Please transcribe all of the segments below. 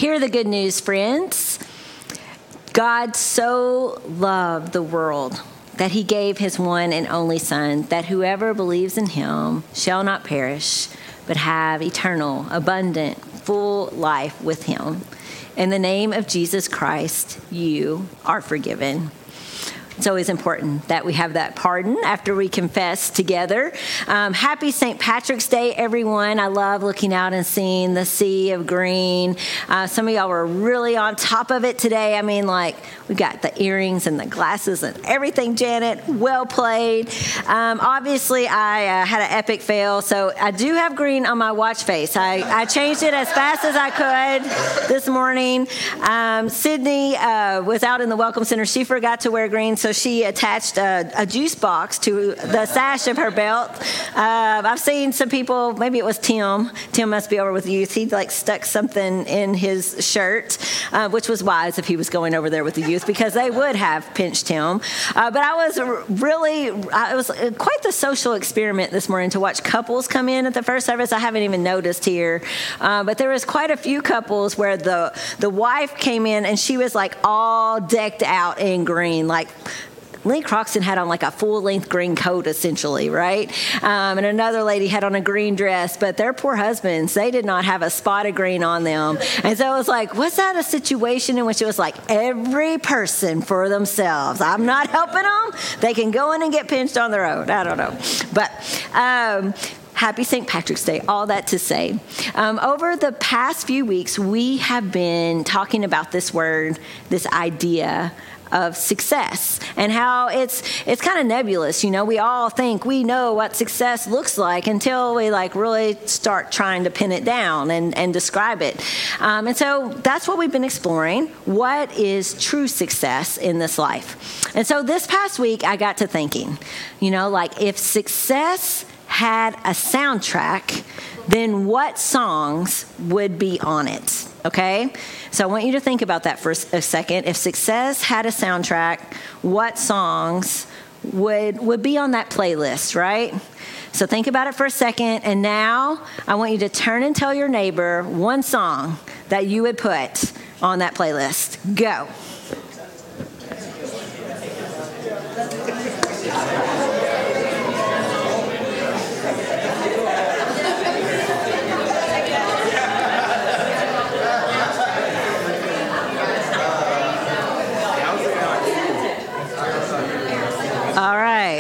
Hear the good news, friends. God so loved the world that he gave his one and only Son, that whoever believes in him shall not perish, but have eternal, abundant, full life with him. In the name of Jesus Christ, you are forgiven. It's always important that we have that pardon after we confess together. Happy St. Patrick's Day, everyone. I love looking out and seeing the sea of green. Some of y'all were really on top of it today. I mean, like, we got the earrings and the glasses and everything, Janet. Well played. Obviously, I had an epic fail, so I do have green on my watch face. I changed it as fast as I could this morning. Sydney was out in the Welcome Center. She forgot to wear green, so she attached a juice box to the sash of her belt. I've seen some people, maybe it was Tim. Tim must be over with youth. He stuck something in his shirt, which was wise if he was going over there with the youth, because they would have pinched him. But it was quite the social experiment this morning to watch couples come in at the first service. I haven't even noticed here. But there was quite a few couples where the wife came in and she was all decked out in green, Lee Croxton had on a full-length green coat, essentially, right? And another lady had on a green dress, but their poor husbands, they did not have a spot of green on them. And so it was was that a situation in which it was every person for themselves? I'm not helping them. They can go in and get pinched on their own. I don't know. But happy St. Patrick's Day, all that to say. Over the past few weeks, we have been talking about this word, this idea of success, and how it's kind of nebulous. We all think we know what success looks like until we really start trying to pin it down and describe it. And so that's what we've been exploring. What is true success in this life? And so this past week I got to thinking, if success had a soundtrack, then what songs would be on it? Okay? So I want you to think about that for a second. If success had a soundtrack, what songs would be on that playlist, right? So think about it for a second. And now I want you to turn and tell your neighbor one song that you would put on that playlist. Go. All right.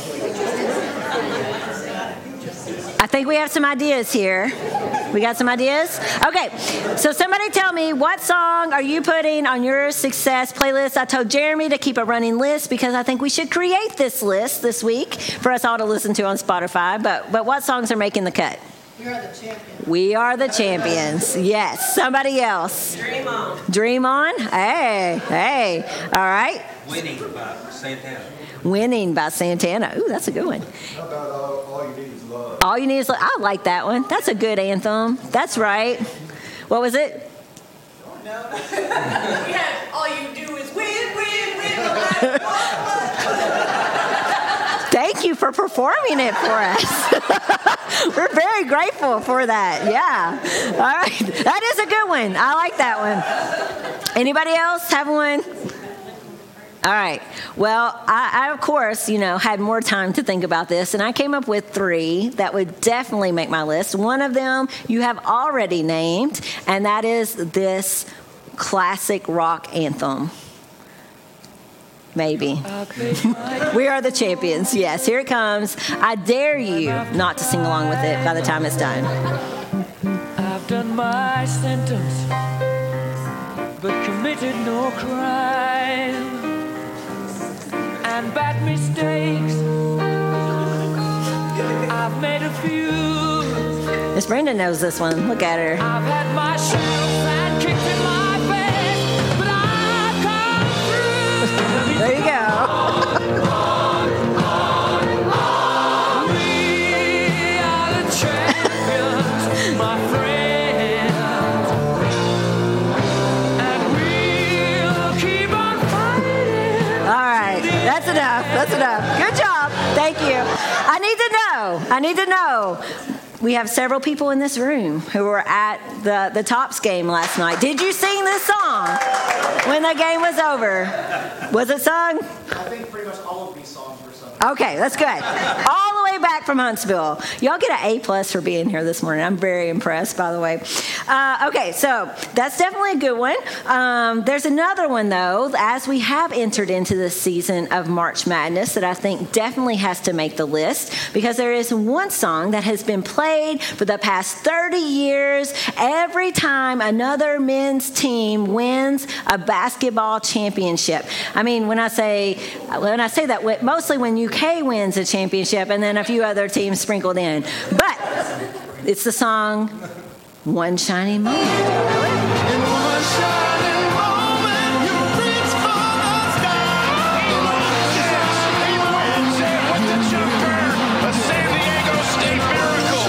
I think we have some ideas here. We got some ideas? Okay, so somebody tell me, what song are you putting on your success playlist? I told Jeremy to keep a running list because I think we should create this list this week for us all to listen to on Spotify. But what songs are making the cut? We are the champions. We are the champions. Yes. Somebody else. Dream on. Dream on? Hey. All right. Winning by Santana. Winning by Santana. Ooh, that's a good one. How about All You Need Is Love? All You Need Is Love. I like that one. That's a good anthem. That's right. What was it? No. We had All You Do Is Win, no matter what. Thank you for performing it for us. We're very grateful for that. Yeah. All right. That is a good one. I like that one. Anybody else have one? All right. Well, I of course, had more time to think about this, and I came up with 3 that would definitely make my list. One of them you have already named, and that is this classic rock anthem. Maybe. We are the champions. Yes, here it comes. I dare you not to sing along with it by the time it's done. I've done my sentence, but committed no crime. And bad mistakes, I've made a few. Miss Brenda knows this one. Look at her. I've had my share of bad kicks in my face, but I've come through. There you go. We are the champions, my friends, and we'll keep on fighting. All right. That's enough. Good job. Thank you. I need to know. we have several people in this room who were at the Tops game last night. Did you sing this song when the game was over? Was it sung? I think pretty much all of these songs were sung. Okay, that's good. All the way back from Huntsville. Y'all get an A+ for being here this morning. I'm very impressed, by the way. Okay, so that's definitely a good one. There's another one, though, as we have entered into this season of March Madness that I think definitely has to make the list, because there is one song that has been played for the past 30 years every time another men's team wins a basketball championship. I mean, when I say that, mostly when UK wins a championship and then a few other teams sprinkled in. But it's the song One Shiny Moment. In one shining moment, you reach for the sky. He wins it with the jumper, a San Diego State miracle.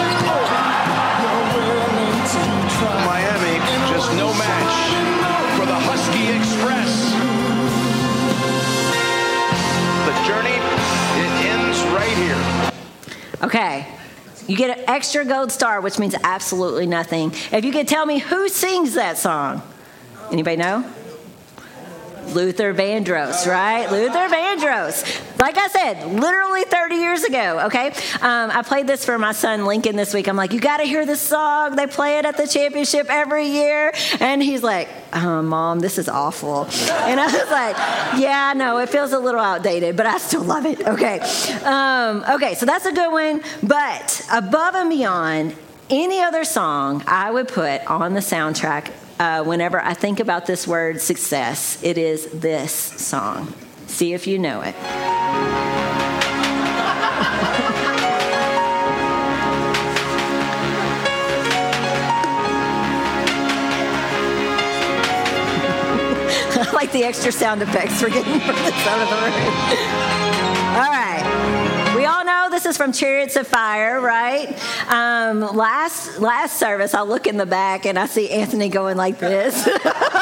Miami, just no match for the Husky Express. The journey, it ends right here. Okay. You get an extra gold star, which means absolutely nothing. If you could tell me who sings that song. Anybody know? Luther Vandross, right? Luther Vandross. Like I said, literally 30 years ago, okay? I played this for my son Lincoln this week. I'm like, you got to hear this song. They play it at the championship every year. And he's like, Mom, this is awful. And I was like, yeah, no, it feels a little outdated, but I still love it. Okay. Okay, so that's a good one. But above and beyond any other song I would put on the soundtrack whenever I think about this word success, it is this song. See if you know it. I like the extra sound effects we're getting from the side of the room. All right. We all know this is from Chariots of Fire, right? Last service, I'll look in the back and I see Anthony going like this. And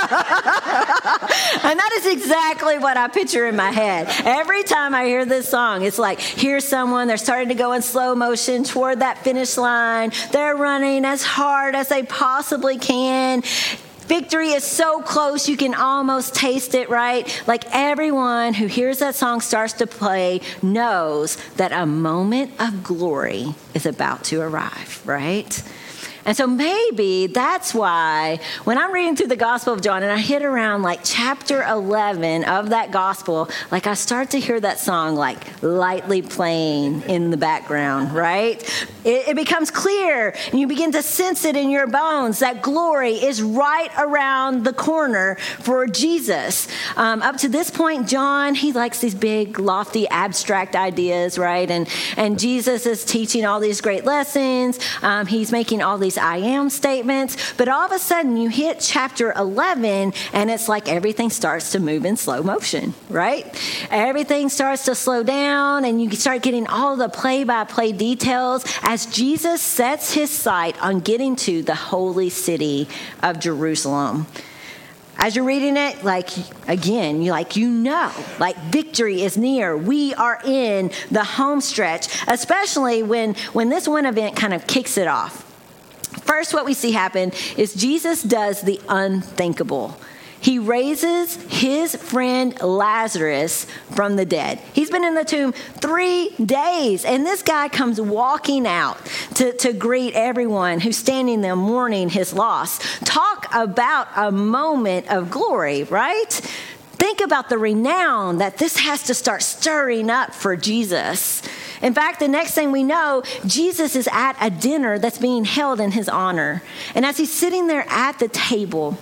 that is exactly what I picture in my head. Every time I hear this song, it's like, here's someone, they're starting to go in slow motion toward that finish line. They're running as hard as they possibly can. Victory is so close, you can almost taste it, right? Like everyone who hears that song starts to play knows that a moment of glory is about to arrive, right? And so maybe that's why when I'm reading through the Gospel of John and I hit around like chapter 11 of that gospel, like I start to hear that song like lightly playing in the background, right? It becomes clear and you begin to sense it in your bones that glory is right around the corner for Jesus. Up to this point, John, he likes these big, lofty, abstract ideas, right? And Jesus is teaching all these great lessons. He's making all these I am statements, but all of a sudden you hit chapter 11 and it's like everything starts to move in slow motion, right? Everything starts to slow down and you start getting all the play-by-play details as Jesus sets his sight on getting to the holy city of Jerusalem. As you're reading it, like, again, you know, victory is near. We are in the home stretch, especially when this one event kind of kicks it off. First, what we see happen is Jesus does the unthinkable. He raises his friend Lazarus from the dead. He's been in the tomb 3 days, and this guy comes walking out to greet everyone who's standing there mourning his loss. Talk about a moment of glory, right? Think about the renown that this has to start stirring up for Jesus. In fact, the next thing we know, Jesus is at a dinner that's being held in his honor. And as he's sitting there at the table,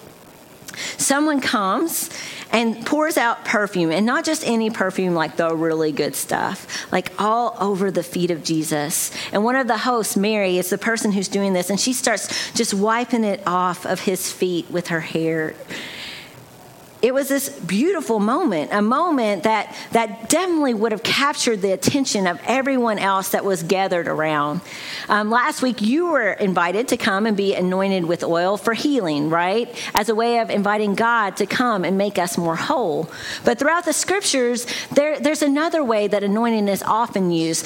someone comes and pours out perfume, and not just any perfume, like the really good stuff, like all over the feet of Jesus. And one of the hosts, Mary, is the person who's doing this, and she starts just wiping it off of his feet with her hair. it was this beautiful moment, a moment that definitely would have captured the attention of everyone else that was gathered around. Last week, you were invited to come and be anointed with oil for healing, right? As a way of inviting God to come and make us more whole. But throughout the scriptures, there's another way that anointing is often used.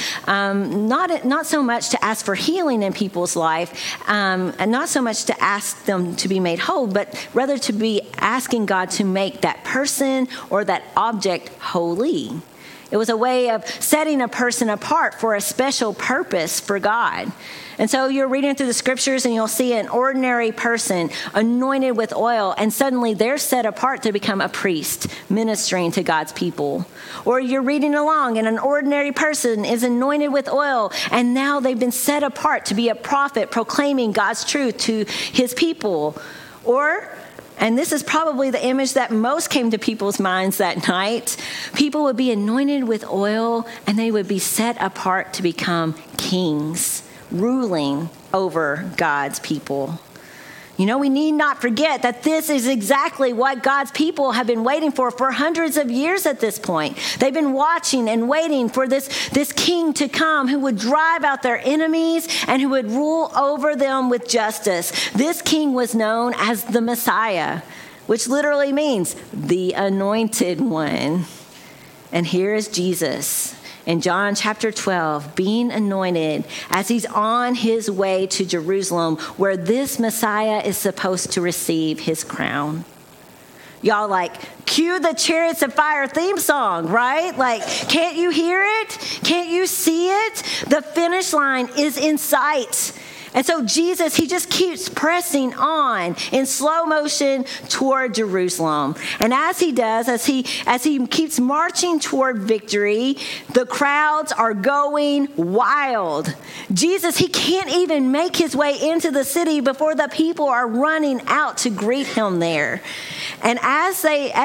Not so much to ask for healing in people's life, and not so much to ask them to be made whole, but rather to be asking God to make that person or that object holy. It was a way of setting a person apart for a special purpose for God. And so you're reading through the scriptures and you'll see an ordinary person anointed with oil, and suddenly they're set apart to become a priest ministering to God's people. Or you're reading along and an ordinary person is anointed with oil, and now they've been set apart to be a prophet proclaiming God's truth to his people. Or, and this is probably the image that most came to people's minds that night, people would be anointed with oil and they would be set apart to become kings, ruling over God's people. You know, we need not forget that this is exactly what God's people have been waiting for hundreds of years at this point. They've been watching and waiting for this king to come who would drive out their enemies and who would rule over them with justice. This king was known as the Messiah, which literally means the anointed one. And here is Jesus in John chapter 12, being anointed as he's on his way to Jerusalem, where this Messiah is supposed to receive his crown. Y'all cue the Chariots of Fire theme song, right? Can't you hear it? Can't you see it? The finish line is in sight. And so Jesus, he just keeps pressing on in slow motion toward Jerusalem. And as he does, as he keeps marching toward victory, the crowds are going wild. Jesus, he can't even make his way into the city before the people are running out to greet him there. And as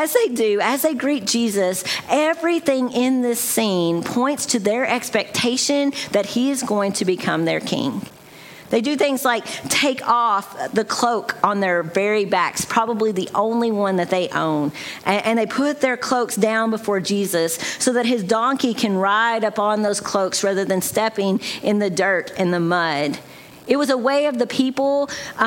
they greet Jesus, everything in this scene points to their expectation that he is going to become their king. They do things like take off the cloak on their very backs, probably the only one that they own. And they put their cloaks down before Jesus so that his donkey can ride up on those cloaks rather than stepping in the dirt and the mud. It was a way of the people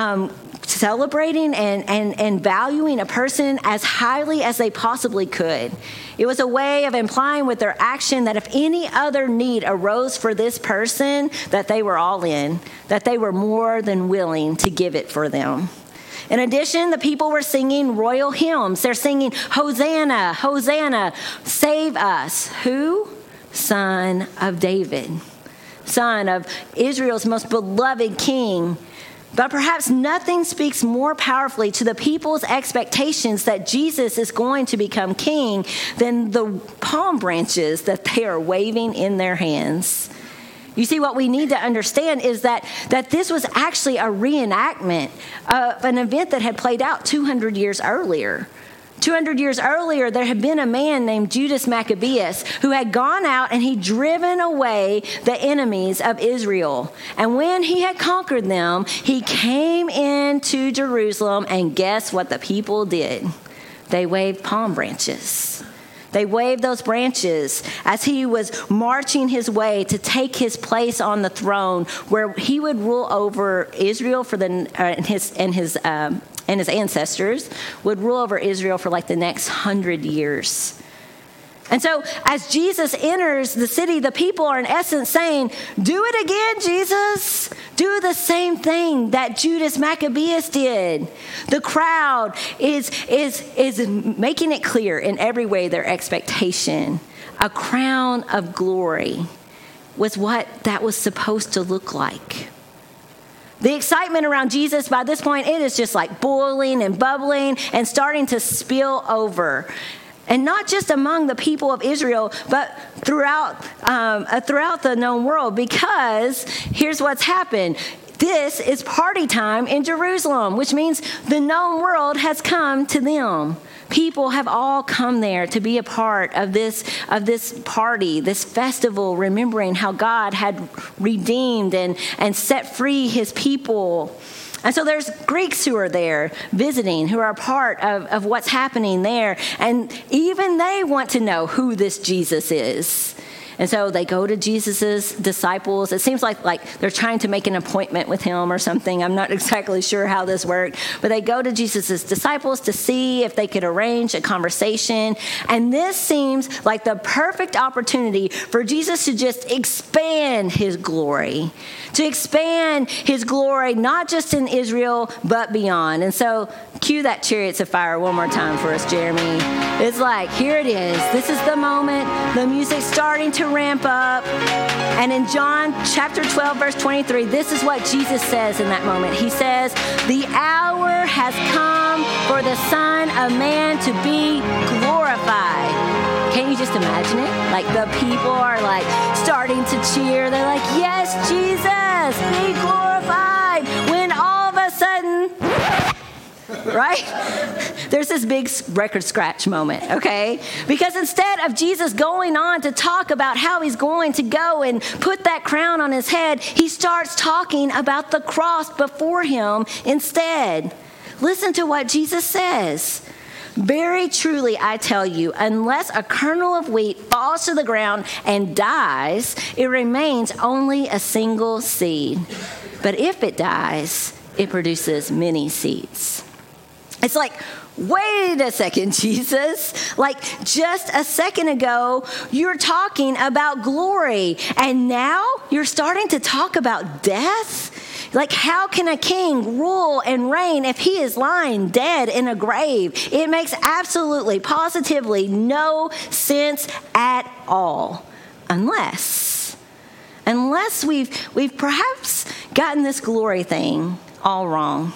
celebrating and valuing a person as highly as they possibly could. It was a way of implying with their action that if any other need arose for this person, that they were all in, that they were more than willing to give it for them. In addition, the people were singing royal hymns. They're singing, Hosanna, Hosanna, save us. Who? Son of David, son of Israel's most beloved king. But perhaps nothing speaks more powerfully to the people's expectations that Jesus is going to become king than the palm branches that they are waving in their hands. You see, what we need to understand is that this was actually a reenactment of an event that had played out 200 years earlier. 200 years earlier, there had been a man named Judas Maccabeus who had gone out and he'd driven away the enemies of Israel. And when he had conquered them, he came into Jerusalem, and guess what the people did? They waved palm branches. They waved those branches as he was marching his way to take his place on the throne, where he would rule over Israel for and his ancestors would rule over Israel for the next 100 years. And so as Jesus enters the city, the people are in essence saying, do it again, Jesus. Do the same thing that Judas Maccabeus did. The crowd is making it clear in every way their expectation. A crown of glory was what that was supposed to look like. The excitement around Jesus by this point, it is just boiling and bubbling and starting to spill over. And not just among the people of Israel, but throughout the known world, because here's what's happened. This is party time in Jerusalem, which means the known world has come to them. People have all come there to be a part of this party, this festival, remembering how God had redeemed and set free his people. And so there's Greeks who are there visiting, who are a part of what's happening there. And even they want to know who this Jesus is. And so they go to Jesus' disciples. It seems like they're trying to make an appointment with him or something. I'm not exactly sure how this worked. But they go to Jesus' disciples to see if they could arrange a conversation. And this seems like the perfect opportunity for Jesus to just expand his glory. To expand his glory, not just in Israel, but beyond. And so cue that Chariots of Fire one more time for us, Jeremy. It's like, here it is. This is the moment. The music's starting to ramp up. And in John chapter 12, verse 23, this is what Jesus says in that moment. He says, the hour has come for the Son of Man to be glorified. Can't you just imagine it? Like the people are like starting to cheer. They're like, yes, Jesus, be glorified. When all of a sudden, right? There's this big record scratch moment, okay? Because instead of Jesus going on to talk about how he's going to go and put that crown on his head, he starts talking about the cross before him instead. Listen to what Jesus says. Very truly, I tell you, unless a kernel of wheat falls to the ground and dies, it remains only a single seed. But if it dies, it produces many seeds. It's like, wait a second, Jesus. Like just a second ago, you're talking about glory, and now you're starting to talk about death? Like, how can a king rule and reign if he is lying dead in a grave? It makes absolutely, positively no sense at all. Unless we've perhaps gotten this glory thing all wrong.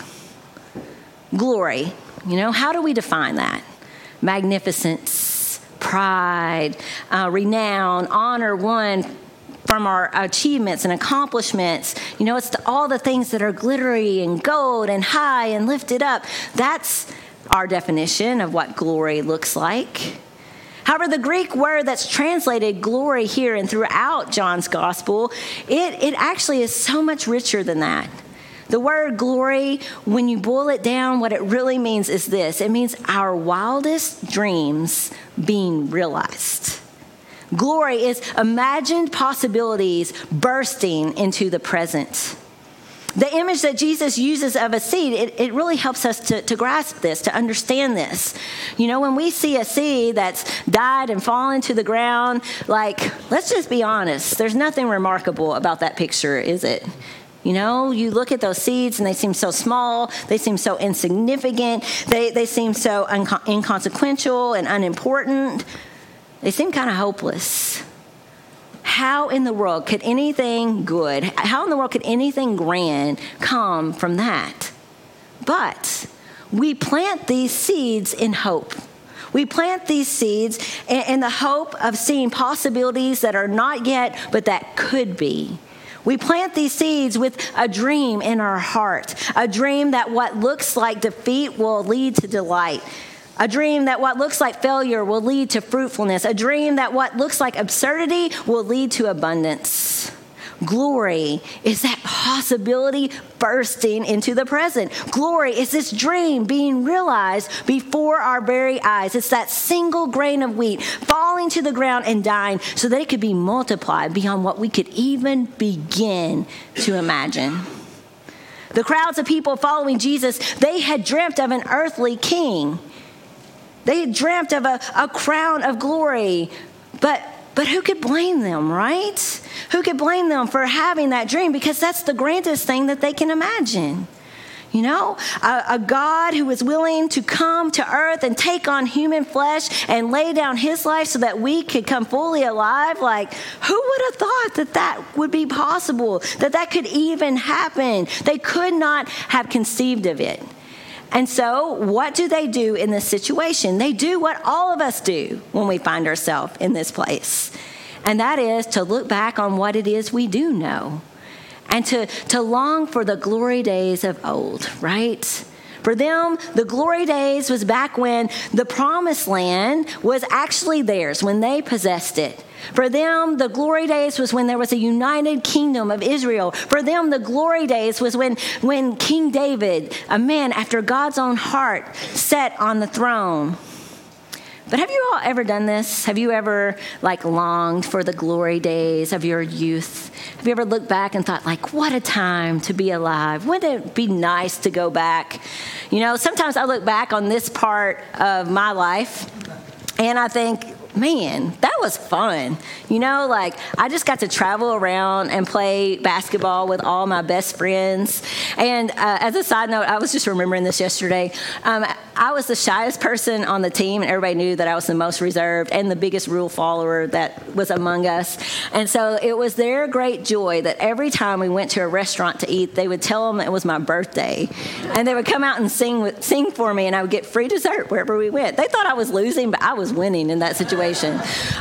Glory, how do we define that? Magnificence, pride, renown, honor won from our achievements and accomplishments. It's all the things that are glittery and gold and high and lifted up. That's our definition of what glory looks like. However, the Greek word that's translated glory here and throughout John's gospel, it actually is so much richer than that. The word glory, when you boil it down, what it really means is this. It means our wildest dreams being realized. Glory is imagined possibilities bursting into the present. The image that Jesus uses of a seed, it really helps us to grasp this, to understand this. When we see a seed that's died and fallen to the ground, let's just be honest. There's nothing remarkable about that picture, is it? You look at those seeds and they seem so small, they seem so insignificant, they seem so inconsequential and unimportant. They seem kind of hopeless. How in the world could anything good, how in the world could anything grand come from that? But we plant these seeds in hope. We plant these seeds in the hope of seeing possibilities that are not yet, but that could be. We plant these seeds with a dream in our heart, a dream that what looks like defeat will lead to delight, a dream that what looks like failure will lead to fruitfulness, a dream that what looks like absurdity will lead to abundance. Glory is that possibility bursting into the present. Glory is this dream being realized before our very eyes. It's that single grain of wheat falling to the ground and dying so that it could be multiplied beyond what we could even begin to imagine. The crowds of people following Jesus, they had dreamt of an earthly king. They had dreamt of a crown of glory, but who could blame them, right? Who could blame them for having that dream? Because that's the grandest thing that they can imagine. A God who is willing to come to earth and take on human flesh and lay down his life so that we could come fully alive. Who would have thought that would be possible, that could even happen? They could not have conceived of it. And so what do they do in this situation? They do what all of us do when we find ourselves in this place. And that is to look back on what it is we do know and to long for the glory days of old, right? For them, the glory days was back when the promised land was actually theirs, when they possessed it. For them, the glory days was when there was a united kingdom of Israel. For them, the glory days was when King David, a man after God's own heart, sat on the throne. But have you all ever done this? Have you ever longed for the glory days of your youth? Have you ever looked back and thought what a time to be alive? Wouldn't it be nice to go back? Sometimes I look back on this part of my life and I think, man, that was fun. I just got to travel around and play basketball with all my best friends. And as a side note, I was just remembering this yesterday. I was the shyest person on the team, and everybody knew that I was the most reserved and the biggest rule follower that was among us. And so it was their great joy that every time we went to a restaurant to eat, they would tell them it was my birthday. And they would come out and sing for me, and I would get free dessert wherever we went. They thought I was losing, but I was winning in that situation.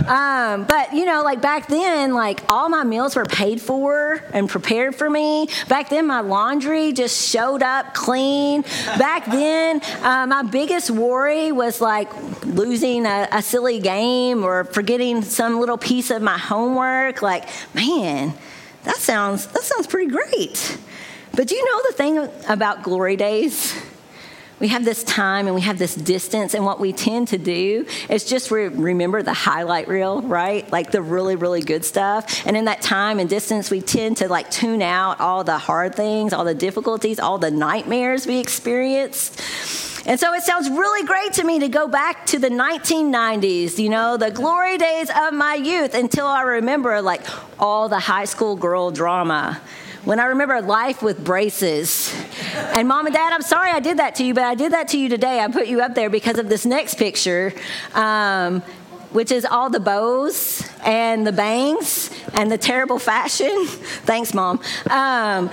But back then, all my meals were paid for and prepared for me. Back then, my laundry just showed up clean. Back then, my biggest worry was losing a silly game or forgetting some little piece of my homework. Man, that sounds pretty great. But do you know the thing about glory days? We have this time and we have this distance, and what we tend to do is just remember the highlight reel, right? The really, really good stuff. And in that time and distance, we tend to tune out all the hard things, all the difficulties, all the nightmares we experienced. And so it sounds really great to me to go back to the 1990s, the glory days of my youth, until I remember all the high school girl drama. When I remember life with braces. And Mom and Dad, I'm sorry I did that to you, but I did that to you today. I put you up there because of this next picture, which is all the bows and the bangs and the terrible fashion. Thanks, Mom. And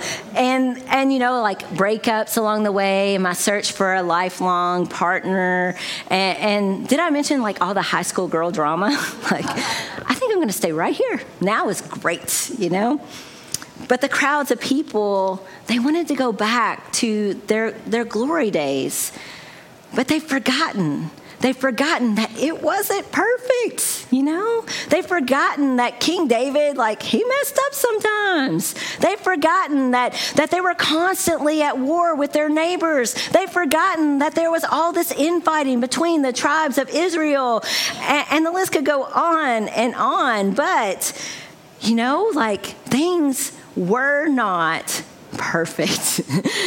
breakups along the way, and my search for a lifelong partner. And did I mention all the high school girl drama? I think I'm going to stay right here. Now is great, But the crowds of people, they wanted to go back to their glory days. But they've forgotten. They've forgotten that it wasn't perfect, They've forgotten that King David, he messed up sometimes. They've forgotten that they were constantly at war with their neighbors. They've forgotten that there was all this infighting between the tribes of Israel. And the list could go on and on. But, things were not perfect.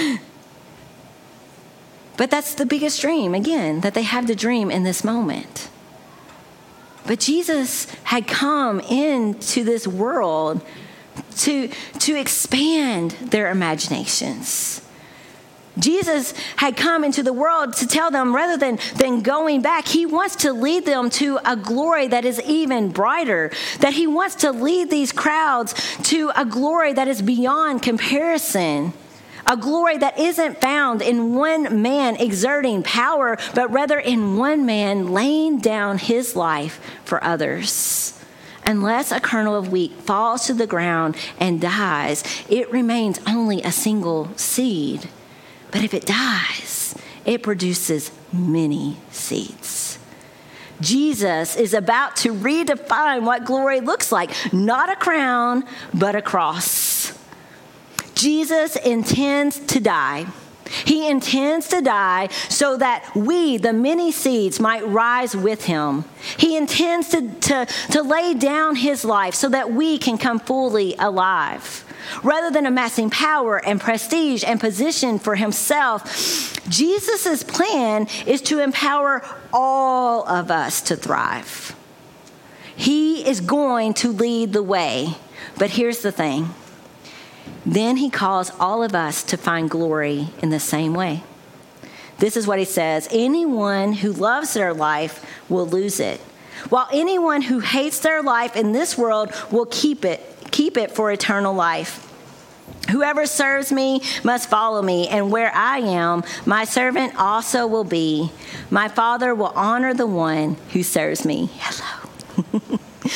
But that's the biggest dream, again, that they have to dream in this moment. But Jesus had come into this world to expand their imaginations. Jesus had come into the world to tell them, rather than going back, he wants to lead them to a glory that is even brighter, that he wants to lead these crowds to a glory that is beyond comparison, a glory that isn't found in one man exerting power, but rather in one man laying down his life for others. Unless a kernel of wheat falls to the ground and dies, it remains only a single seed. But if it dies, it produces many seeds. Jesus is about to redefine what glory looks like. Not a crown, but a cross. Jesus intends to die. He intends to die so that we, the many seeds, might rise with him. He intends to lay down his life so that we can come fully alive. Rather than amassing power and prestige and position for himself, Jesus' plan is to empower all of us to thrive. He is going to lead the way. But here's the thing. Then he calls all of us to find glory in the same way. This is what he says. Anyone who loves their life will lose it, while anyone who hates their life in this world will keep it for eternal life. Whoever serves me must follow me, and where I am, my servant also will be. My Father will honor the one who serves me. Hello.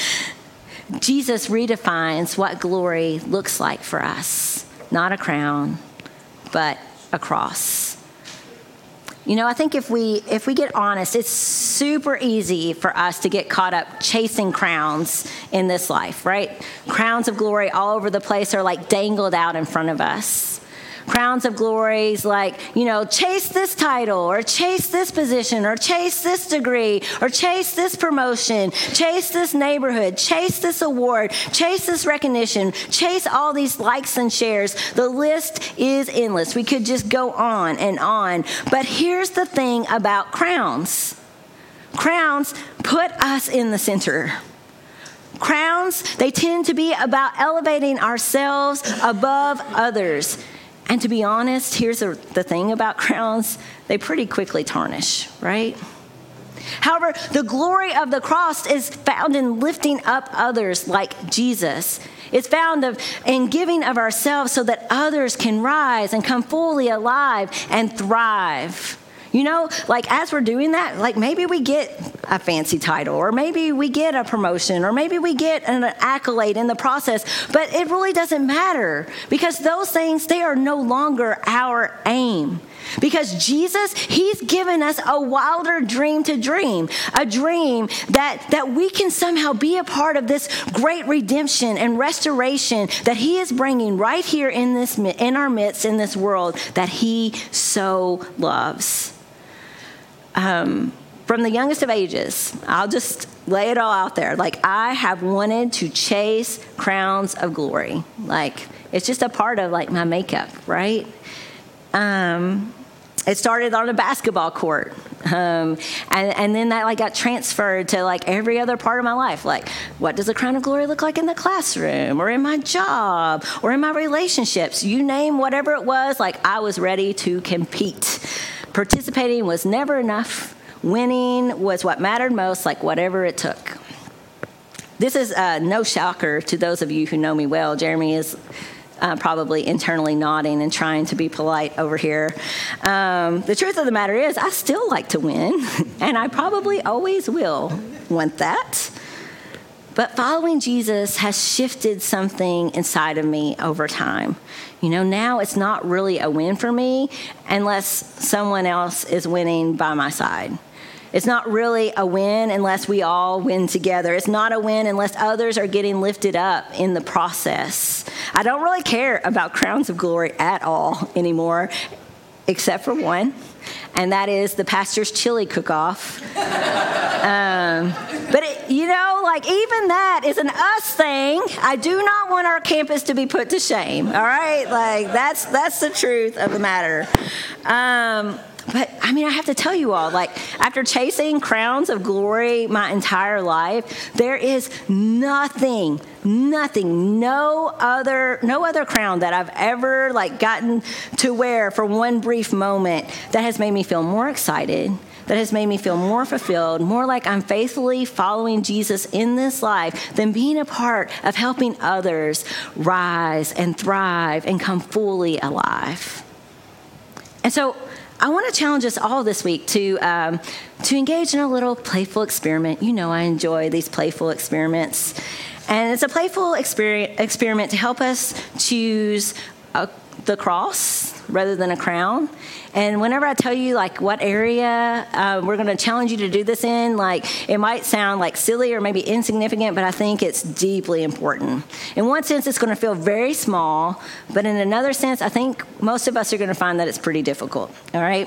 Jesus redefines what glory looks like for us. Not a crown, but a cross. You know, I think if we get honest, it's super easy for us to get caught up chasing crowns in this life, right? Crowns of glory all over the place are like dangled out in front of us. Crowns of glories like, you know, chase this title or chase this position or chase this degree or chase this promotion, chase this neighborhood, chase this award, chase this recognition, chase all these likes and shares. The list is endless. We could just go on and on. But here's the thing about crowns. Crowns put us in the center. Crowns, they tend to be about elevating ourselves above others. And to be honest, here's the thing about crowns, they pretty quickly tarnish, right? However, the glory of the cross is found in lifting up others like Jesus. It's found in giving of ourselves so that others can rise and come fully alive and thrive. You know, like as we're doing that, like maybe we get a fancy title or maybe we get a promotion or maybe we get an accolade in the process, but it really doesn't matter because those things, they are no longer our aim. Because Jesus, he's given us a wilder dream to dream, a dream that we can somehow be a part of this great redemption and restoration that he is bringing right here in our midst in this world that he so loves. From the youngest of ages, I'll just lay it all out there. Like, I have wanted to chase crowns of glory. Like, it's just a part of, like, my makeup, right? It started on a basketball court. And then that, like, got transferred to, like, every other part of my life. Like, what does a crown of glory look like in the classroom or in my job or in my relationships? You name whatever it was, like, I was ready to compete. Participating was never enough. Winning was what mattered most, like whatever it took. This is no shocker to those of you who know me well. Jeremy is probably internally nodding and trying to be polite over here. The truth of the matter is I still like to win, and I probably always will want that. But following Jesus has shifted something inside of me over time. You know, now it's not really a win for me unless someone else is winning by my side. It's not really a win unless we all win together. It's not a win unless others are getting lifted up in the process. I don't really care about crowns of glory at all anymore, except for one, and that is the pastor's chili cook-off. But you know, like even that is an us thing. I do not want our campus to be put to shame. All right, like that's the truth of the matter. But I mean, I have to tell you all, like after chasing crowns of glory my entire life, there is nothing, no other crown that I've ever like gotten to wear for one brief moment that has made me feel more excited, that has made me feel more fulfilled, more like I'm faithfully following Jesus in this life than being a part of helping others rise and thrive and come fully alive. And so I want to challenge us all this week to engage in a little playful experiment. You know I enjoy these playful experiments. And it's a playful experiment to help us choose the cross rather than a crown. And whenever I tell you like what area we're going to challenge you to do this in, like it might sound like silly or maybe insignificant, but I think it's deeply important. In one sense, it's going to feel very small, but in another sense, I think most of us are going to find that it's pretty difficult. All right.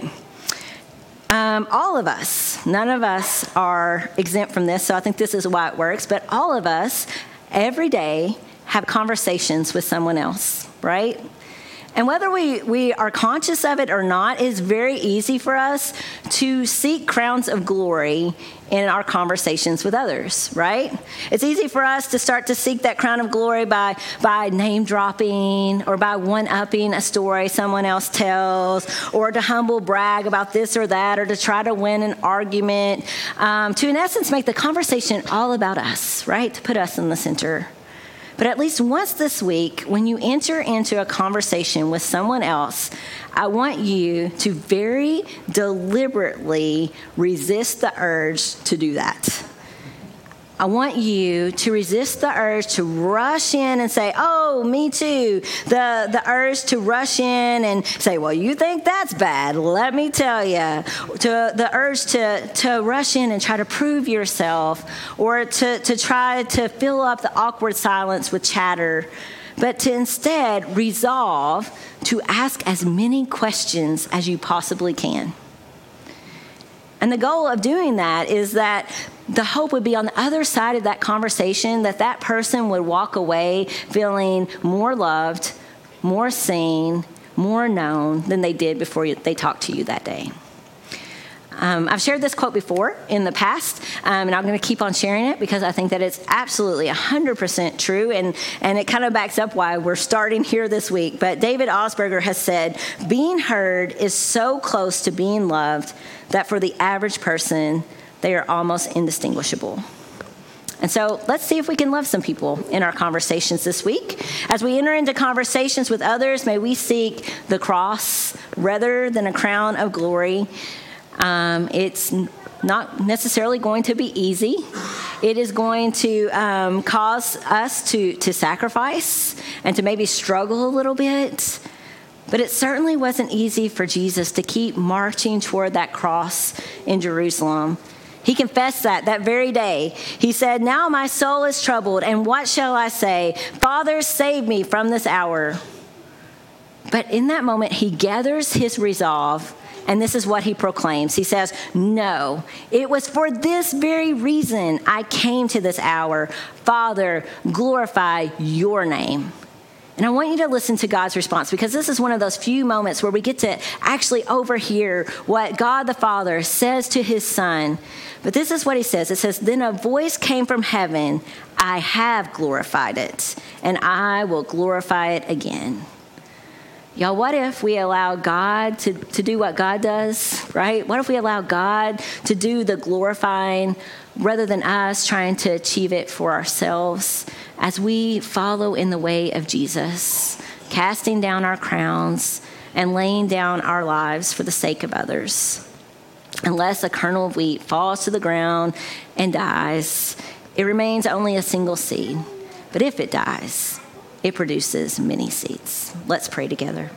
All of us, none of us are exempt from this, so I think this is why it works, but all of us every day have conversations with someone else, right? And whether we are conscious of it or not, it's very easy for us to seek crowns of glory in our conversations with others, right? It's easy for us to start to seek that crown of glory by name dropping or by one-upping a story someone else tells, or to humble brag about this or that, or to try to win an argument, to in essence make the conversation all about us, right? To put us in the center. But at least once this week, when you enter into a conversation with someone else, I want you to very deliberately resist the urge to do that. I want you to resist the urge to rush in and say, oh, me too. The urge to rush in and say, well, you think that's bad. Let me tell you. The urge to rush in and try to prove yourself, or to try to fill up the awkward silence with chatter, but to instead resolve to ask as many questions as you possibly can. And the goal of doing that is that the hope would be on the other side of that conversation, that person would walk away feeling more loved, more seen, more known than they did before they talked to you that day. I've shared this quote before in the past, and I'm going to keep on sharing it because I think that it's absolutely 100% true, and it kind of backs up why we're starting here this week. But David Osberger has said, being heard is so close to being loved that for the average person, they are almost indistinguishable. And so let's see if we can love some people in our conversations this week. As we enter into conversations with others, may we seek the cross rather than a crown of glory. It's not necessarily going to be easy. It is going to cause us to sacrifice and to maybe struggle a little bit. But it certainly wasn't easy for Jesus to keep marching toward that cross in Jerusalem. He confessed that very day. He said, now my soul is troubled, and what shall I say? Father, save me from this hour. But in that moment, he gathers his resolve, and this is what he proclaims. He says, no, it was for this very reason I came to this hour. Father, glorify your name. And I want you to listen to God's response, because this is one of those few moments where we get to actually overhear what God the Father says to his Son. But this is what he says. It says, then a voice came from heaven. I have glorified it, and I will glorify it again. Y'all, what if we allow God to do what God does, right? What if we allow God to do the glorifying rather than us trying to achieve it for ourselves as we follow in the way of Jesus, casting down our crowns and laying down our lives for the sake of others? Unless a kernel of wheat falls to the ground and dies, it remains only a single seed. But if it dies, it produces many seeds. Let's pray together.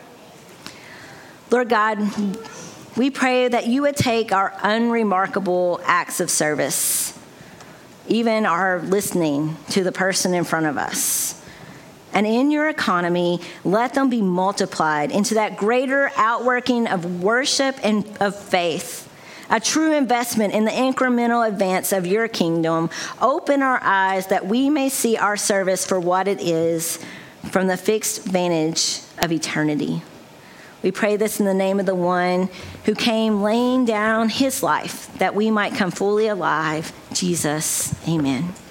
Lord God, we pray that you would take our unremarkable acts of service, even our listening to the person in front of us, and in your economy, let them be multiplied into that greater outworking of worship and of faith, a true investment in the incremental advance of your kingdom. Open our eyes that we may see our service for what it is, from the fixed vantage of eternity. We pray this in the name of the one who came laying down his life that we might come fully alive, Jesus. Amen.